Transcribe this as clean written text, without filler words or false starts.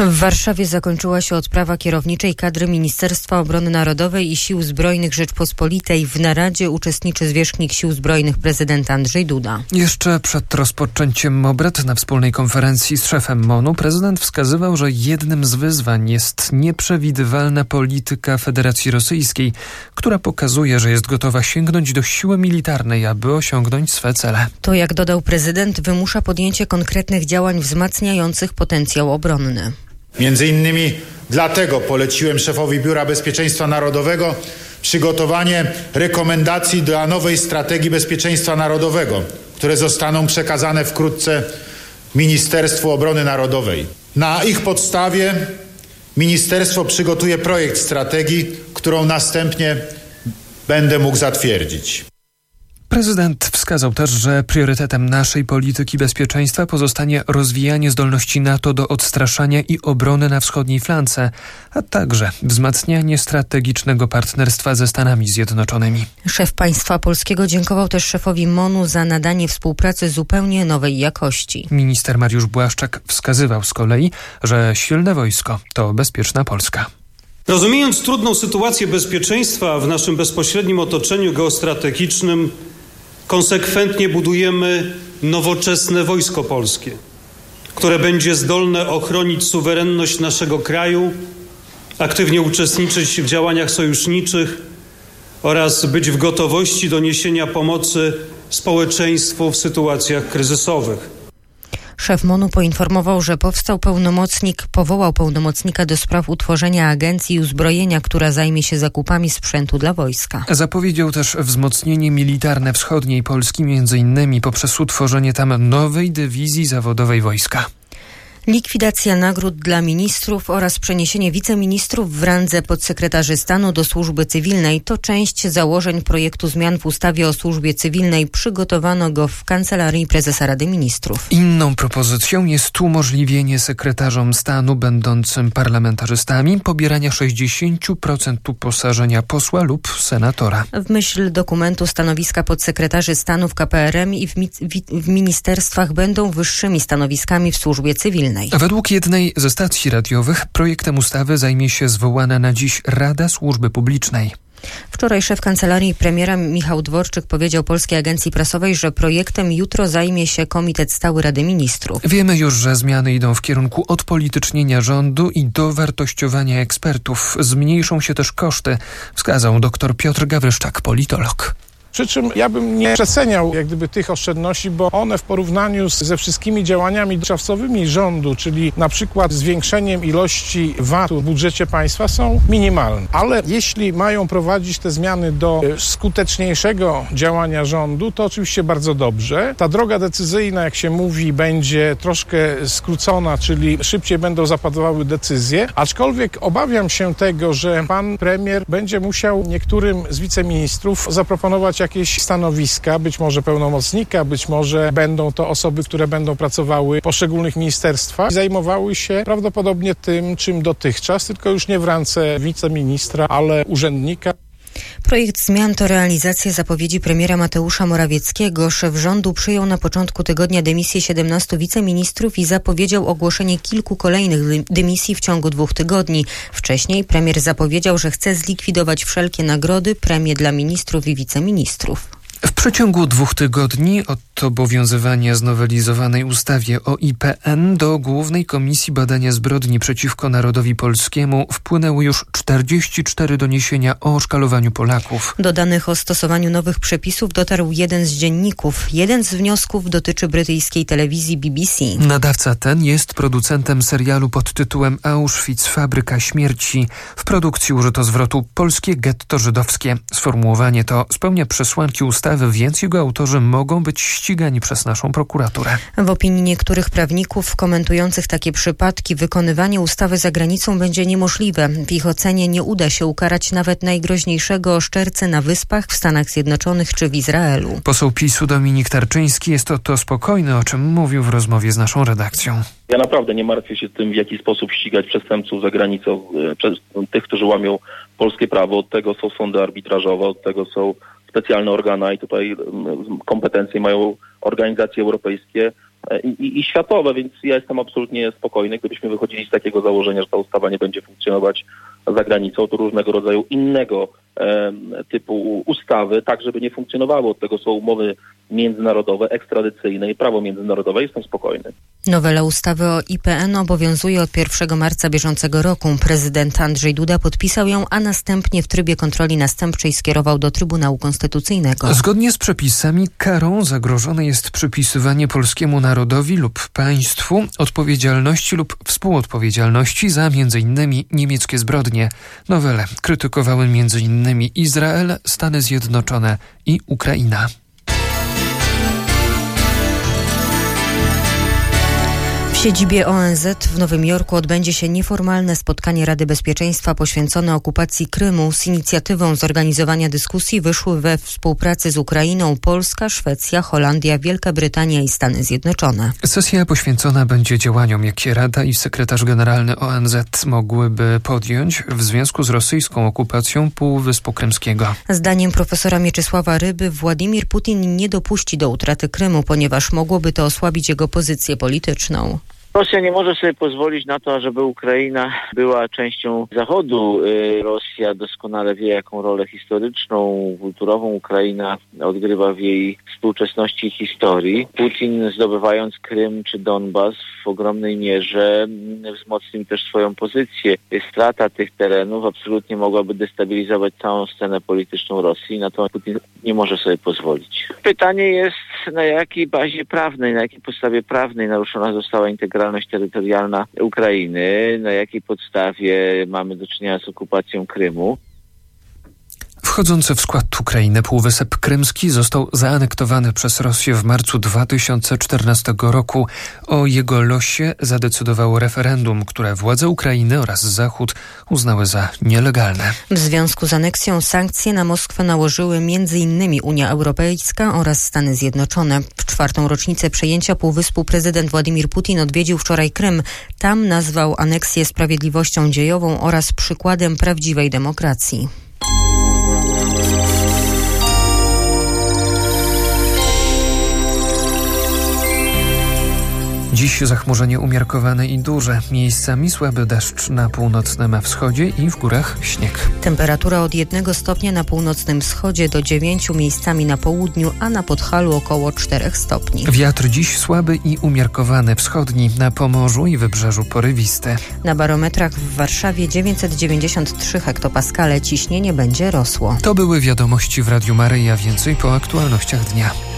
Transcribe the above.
W Warszawie zakończyła się odprawa kierowniczej kadry Ministerstwa Obrony Narodowej i Sił Zbrojnych Rzeczpospolitej. W naradzie uczestniczy zwierzchnik Sił Zbrojnych prezydent Andrzej Duda. Jeszcze przed rozpoczęciem obrad na wspólnej konferencji z szefem MON-u prezydent wskazywał, że jednym z wyzwań jest nieprzewidywalna polityka Federacji Rosyjskiej, która pokazuje, że jest gotowa sięgnąć do siły militarnej, aby osiągnąć swe cele. To, jak dodał prezydent, wymusza podjęcie konkretnych działań wzmacniających potencjał obronny. Między innymi dlatego poleciłem szefowi Biura Bezpieczeństwa Narodowego przygotowanie rekomendacji dla nowej strategii bezpieczeństwa narodowego, które zostaną przekazane wkrótce Ministerstwu Obrony Narodowej. Na ich podstawie ministerstwo przygotuje projekt strategii, którą następnie będę mógł zatwierdzić. Prezydent wskazał też, że priorytetem naszej polityki bezpieczeństwa pozostanie rozwijanie zdolności NATO do odstraszania i obrony na wschodniej flance, a także wzmacnianie strategicznego partnerstwa ze Stanami Zjednoczonymi. Szef państwa polskiego dziękował też szefowi MON-u za nadanie współpracy zupełnie nowej jakości. Minister Mariusz Błaszczak wskazywał z kolei, że silne wojsko to bezpieczna Polska. Rozumiejąc trudną sytuację bezpieczeństwa w naszym bezpośrednim otoczeniu geostrategicznym, konsekwentnie budujemy nowoczesne wojsko polskie, które będzie zdolne ochronić suwerenność naszego kraju, aktywnie uczestniczyć w działaniach sojuszniczych oraz być w gotowości do niesienia pomocy społeczeństwu w sytuacjach kryzysowych. Szef MON-u poinformował, że powołał pełnomocnika do spraw utworzenia agencji uzbrojenia, która zajmie się zakupami sprzętu dla wojska. Zapowiedział też wzmocnienie militarne wschodniej Polski, m.in. poprzez utworzenie tam nowej dywizji zawodowej wojska. Likwidacja nagród dla ministrów oraz przeniesienie wiceministrów w randze podsekretarzy stanu do służby cywilnej to część założeń projektu zmian w ustawie o służbie cywilnej. Przygotowano go w Kancelarii Prezesa Rady Ministrów. Inną propozycją jest umożliwienie sekretarzom stanu będącym parlamentarzystami pobierania 60% uposażenia posła lub senatora. W myśl dokumentu stanowiska podsekretarzy stanu w KPRM i w ministerstwach będą wyższymi stanowiskami w służbie cywilnej. Według jednej ze stacji radiowych projektem ustawy zajmie się zwołana na dziś Rada Służby Publicznej. Wczoraj szef kancelarii premiera Michał Dworczyk powiedział Polskiej Agencji Prasowej, że projektem jutro zajmie się Komitet Stały Rady Ministrów. Wiemy już, że zmiany idą w kierunku odpolitycznienia rządu i dowartościowania ekspertów. Zmniejszą się też koszty, wskazał dr Piotr Gawryszczak, politolog. Przy czym ja bym nie przeceniał tych oszczędności, bo one w porównaniu ze wszystkimi działaniami dotychczasowymi rządu, czyli na przykład zwiększeniem ilości VAT-u w budżecie państwa są minimalne. Ale jeśli mają prowadzić te zmiany do skuteczniejszego działania rządu, to oczywiście bardzo dobrze. Ta droga decyzyjna, jak się mówi, będzie troszkę skrócona, czyli szybciej będą zapadały decyzje, aczkolwiek obawiam się tego, że pan premier będzie musiał niektórym z wiceministrów zaproponować jakieś stanowiska, być może pełnomocnika, być może będą to osoby, które będą pracowały w poszczególnych ministerstwach i zajmowały się prawdopodobnie tym, czym dotychczas, tylko już nie w randze wiceministra, ale urzędnika. Projekt zmian to realizacja zapowiedzi premiera Mateusza Morawieckiego. Szef rządu przyjął na początku tygodnia dymisję 17 wiceministrów i zapowiedział ogłoszenie kilku kolejnych dymisji w ciągu 2 tygodni. Wcześniej premier zapowiedział, że chce zlikwidować wszelkie nagrody, premie dla ministrów i wiceministrów. W przeciągu 2 tygodni od obowiązywania znowelizowanej ustawie o IPN do Głównej Komisji Badania Zbrodni przeciwko Narodowi Polskiemu wpłynęły już 44 doniesienia o oszkalowaniu Polaków. Do danych o stosowaniu nowych przepisów dotarł jeden z dzienników. Jeden z wniosków dotyczy brytyjskiej telewizji BBC. Nadawca ten jest producentem serialu pod tytułem Auschwitz – Fabryka Śmierci. W produkcji użyto zwrotu polskie getto żydowskie. Sformułowanie to spełnia przesłanki ustawy, więc jego autorzy mogą być ścigani przez naszą prokuraturę. W opinii niektórych prawników komentujących takie przypadki wykonywanie ustawy za granicą będzie niemożliwe. W ich ocenie nie uda się ukarać nawet najgroźniejszego oszczercy na Wyspach, w Stanach Zjednoczonych czy w Izraelu. Poseł PiS-u Dominik Tarczyński jest to spokojny, o czym mówił w rozmowie z naszą redakcją. Ja naprawdę nie martwię się tym, w jaki sposób ścigać przestępców za granicą, tych, którzy łamią polskie prawo. Od tego są sądy arbitrażowe, od tego są specjalne organa i tutaj kompetencje mają organizacje europejskie. i światowe, więc ja jestem absolutnie spokojny. Gdybyśmy wychodzili z takiego założenia, że ta ustawa nie będzie funkcjonować za granicą, to różnego rodzaju innego typu ustawy, tak żeby nie funkcjonowały. Od tego są umowy międzynarodowe, ekstradycyjne i prawo międzynarodowe. Jestem spokojny. Nowela ustawy o IPN obowiązuje od 1 marca bieżącego roku. Prezydent Andrzej Duda podpisał ją, a następnie w trybie kontroli następczej skierował do Trybunału Konstytucyjnego. Zgodnie z przepisami karą zagrożone jest przypisywanie polskiemu narodowi lub państwu odpowiedzialności lub współodpowiedzialności za m.in. niemieckie zbrodnie. Nowelę krytykowały m.in. Izrael, Stany Zjednoczone i Ukraina. W siedzibie ONZ w Nowym Jorku odbędzie się nieformalne spotkanie Rady Bezpieczeństwa poświęcone okupacji Krymu. Z inicjatywą zorganizowania dyskusji wyszły we współpracy z Ukrainą Polska, Szwecja, Holandia, Wielka Brytania i Stany Zjednoczone. Sesja poświęcona będzie działaniom, jakie Rada i sekretarz generalny ONZ mogłyby podjąć w związku z rosyjską okupacją Półwyspu Krymskiego. Zdaniem profesora Mieczysława Ryby Władimir Putin nie dopuści do utraty Krymu, ponieważ mogłoby to osłabić jego pozycję polityczną. Rosja nie może sobie pozwolić na to, żeby Ukraina była częścią Zachodu. Rosja doskonale wie, jaką rolę historyczną, kulturową Ukraina odgrywa w jej współczesności i historii. Putin, zdobywając Krym czy Donbas, w ogromnej mierze wzmocnił też swoją pozycję. Strata tych terenów absolutnie mogłaby destabilizować całą scenę polityczną Rosji. Na to Putin nie może sobie pozwolić. Pytanie jest, na jakiej bazie prawnej, na jakiej podstawie prawnej naruszona została integracja terytorialna Ukrainy, na jakiej podstawie mamy do czynienia z okupacją Krymu. Wchodzący w skład Ukrainy Półwysep Krymski został zaanektowany przez Rosję w marcu 2014 roku. O jego losie zadecydowało referendum, które władze Ukrainy oraz Zachód uznały za nielegalne. W związku z aneksją sankcje na Moskwę nałożyły m.in. Unia Europejska oraz Stany Zjednoczone. W 4. rocznicę przejęcia Półwyspu prezydent Władimir Putin odwiedził wczoraj Krym. Tam nazwał aneksję sprawiedliwością dziejową oraz przykładem prawdziwej demokracji. Dziś zachmurzenie umiarkowane i duże. Miejscami słaby deszcz na północnym wschodzie i w górach śnieg. Temperatura od 1 stopnia na północnym wschodzie do 9 miejscami na południu, a na Podhalu około 4 stopni. Wiatr dziś słaby i umiarkowany wschodni, na Pomorzu i Wybrzeżu porywisty. Na barometrach w Warszawie 993 hektopaskale, ciśnienie będzie rosło. To były wiadomości w Radiu Maryja, więcej po aktualnościach dnia.